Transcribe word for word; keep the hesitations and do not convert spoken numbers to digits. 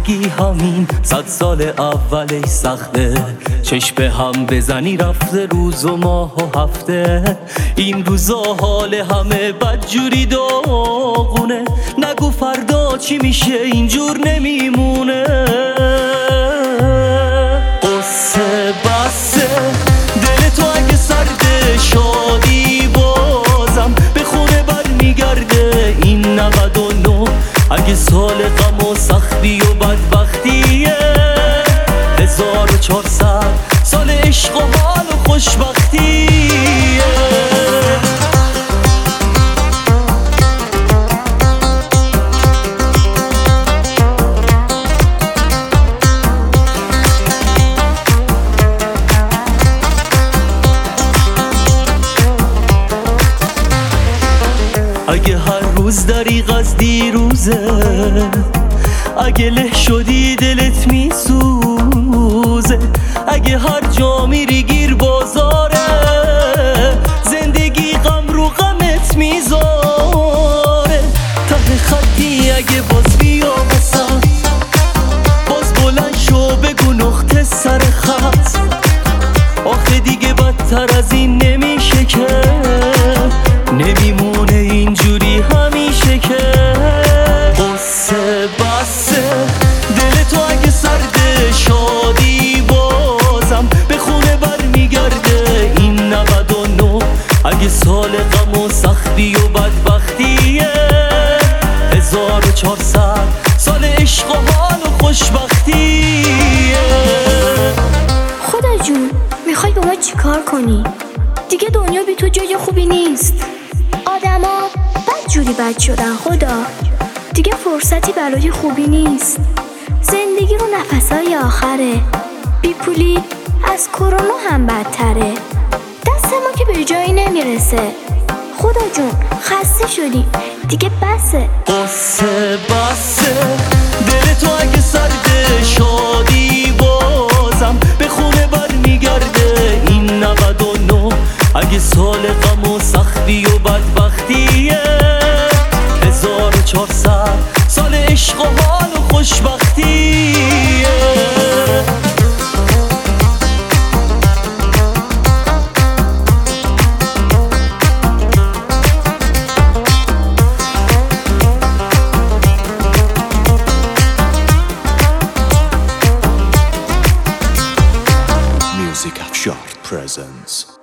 زندگی همین صد سال اولش سخته، چشم به هم بزنی رفته روز و ماه و هفته. این روزا حال همه بدجوری داغونه، نگو فردا چی میشه اینجور نمیمونه. قصه بسه دل تو اگه سرده، شادی بازم به خونه بر میگرده. این نود و نه اگه سال غم و سختی و بدبختیه، هزار و چهارصد سال عشق و حال و خوشبختیه. اگه هر روز دریغ از دیروزه، اگه له شدی دلت میسوزه، اگه هر جا میری گیر بازاره، زندگی غم رو غمت میذاره. ته خطی اگه باز بیا بسن، باز بلند شو بگو نقطه سر خط. آخه دیگه بدتر از این نمیشه که، نمیمونه اینجوری همیشه که. قصه بسه دل تو اگه سرده، شادی بازم به خونه بر میگرده. این نود و نه اگه سال غم و سختی و بدبختیه، هزار و چهارصد سال عشق و حال و خوشبختیه. خدا جون میخوای با ما چی کار کنی؟ دیگه دنیا بی تو جای خوبی نیست. آدما بد جوری بد شدن خدا، دیگه فرصتی برای خوبی نیست. زندگی رو نفسای آخره، بی پولی از کرونا هم بدتره. دست ما که به جایی نمیرسه. خدا جون خسته شدی دیگه بسه. قصه بسه دل تو اگه سرده، شادی بازم به خونه بر میگرده. این نود و نه اگه سال غم و سختی و بدبختیه، هزار و چهارصد سال عشق و حال و خوشبختیه. Music Afshar presents